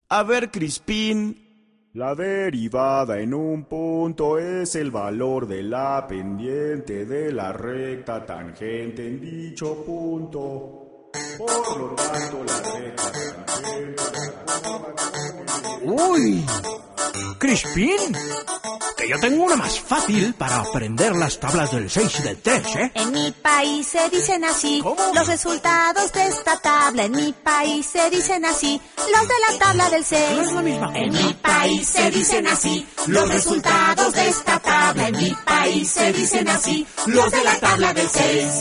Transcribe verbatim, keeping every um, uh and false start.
A ver, Crispín. La derivada en un punto es el valor de la pendiente de la recta tangente en dicho punto. Por lo tanto, la recta tangente... ¡Uy! ¡Crispín! Que yo tengo una más fácil para aprender las tablas del seis y del tres, ¿eh? En mi país se dicen así. ¿Cómo? Los resultados de esta tabla. En mi país se dicen así. Los de la tabla del seis. No es la misma. En mi país se dicen así. Los resultados de esta tabla. En mi país se dicen así. Los de la tabla del seis.